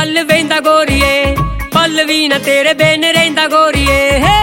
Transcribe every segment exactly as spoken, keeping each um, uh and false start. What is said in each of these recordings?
वल वेंदा गोरीए, पल भी ना तेरे बिन रहिंदा गोरीए। हे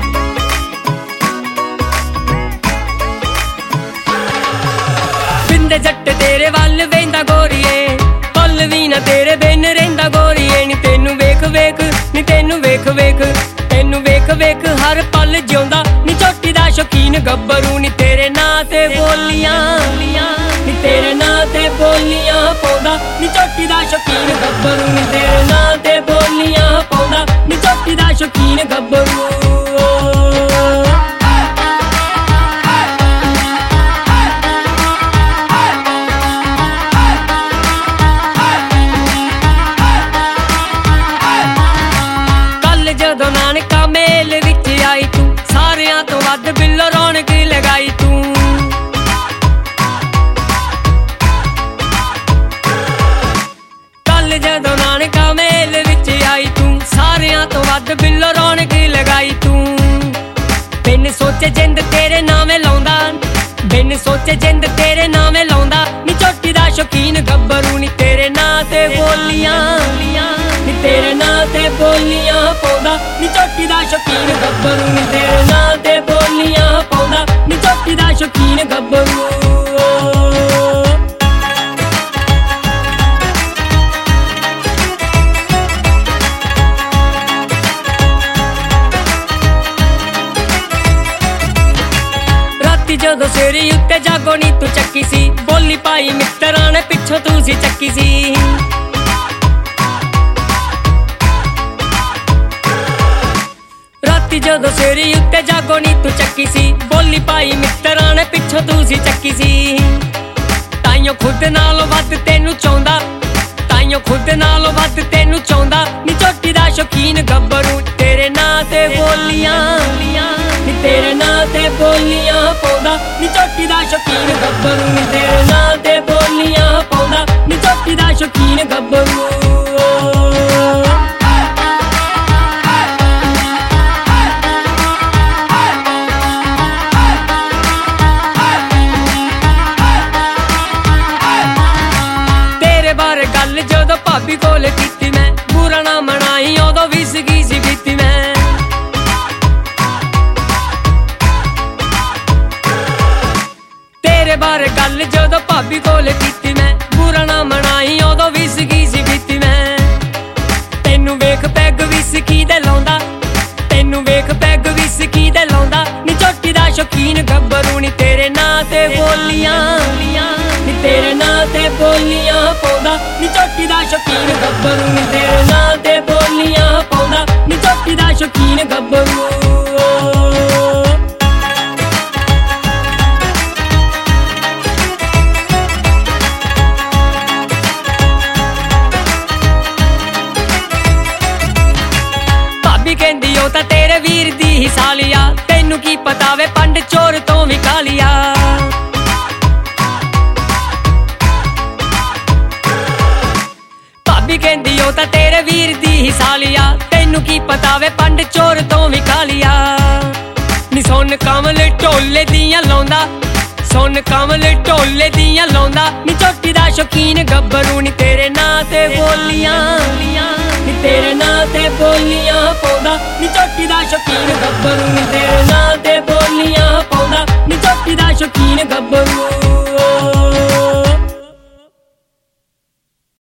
बिंदे जट तेरे वल वेंदा गोरीए, पल भी ना तेरे बिन रहिंदा गोरीए। नी तेनू वेख वेख, नी तेनू वेख वेख, तेनू वेख वेख हर पल जिउंदा। नी चोटी दा शौकीन गब्बरू, नी तेरे नां ते बोलियां, नी तेरे नां ते बोलियां पाउंदा। नी चोटी दा शौकीन गब्बरू, नी तेरे नां ते बोलियां पाउंदा। नी चोटी दा शौकीन गब्बरू। जदों नानका मेल विच आई तू, सारियां तो वध बिल्लो रौनक लगाई तू। कल जदों नानका मेल विच आई तू, सारियां तो वध बिल्लो रौनक लगाई तू। बिन सोचे जिंद तेरे नामे लाउंदा, बिन सोचे जिंद तेरे नामे लाउंदा। नी चोटी दा शौकीन गब्बरू, नी तेरे नां ते बोलियां, नी तेरे नां ते बोलियां पाउंदा। नी चोटी दा शौकीन गब्बरू, नी तेरे नां ते बोलियां पाउंदा। नी चोटी दा शौकीन गब्बरू। राती जदों सिरी उत्ते जागो नी तू चक्की सी, बोली पाई मित्तरां ने पिछों तू सी चक्की सी। राती जदों सिरी उत्ते जागो नी तू चक्की सी, बोली पाई मित्तरां ने पिछों तू सी चक्की सी। ताइयों खुद नालों वध तेनू चाहुंदा, ताइयों खुद नालों वध तेनू चाहुंदा। नी चोटी दा शौकीन गब्बरू, तेरे नां ते बोलियां, नी तेरे नां ते बोलियां पाउंदा। नी चोटी दा शौकीन गब्बरू, नी तेरे नां ते बोलियां पाउंदा। नी चोटी दा शौकीन गब्बरू। गल जदों भाभी कोल कीती मैं, बुरा ना मनाई उदों विसगी सी पीती मैं। तेरे बारे गल जदों भाभी कोल कीती मैं, बुरा ना मनाई उदों विसगी सी पीती मैं। तेनू वेख पैग विसकी दे लाउंदा, तेनू वेख पैग विसकी दे लाउंदा। नी चोटी दा शौकीन गब्बरू, नी तेरे नां ते बोलियां, नी तेरे नां ते बोलियां पाउंदा। नी चोटी दा शौकीन गब्बरू, नी तेरे नां ते बोलियां पाउंदा। नी चोटी दा शौकीन गब्बरू। भाभी कहंदी ओ तां तेरे वीर दी ही सालिया, तेनू की पता वे पंड चोर तो भी कालिया। भाभी कहंदी ओ तां तेरे वीर दी ही सालिया, तेनू की पता वे पंड चोर तो भी कालिया। नी सुन कमल ढोले दियां लाउंदा, सुन कमल ढोले दियां लाउंदा। नी चोटी दा शौकीन गब्बरू, नी तेरे नां ते बोलियां, नी तेरे नां ते बोलियां पाउंदा। नी चोटी दा शौकीन गब्बरू, नी तेरे नां ते बोलियां पाउंदा। नी चोटी दा शौकीन गब्बरू।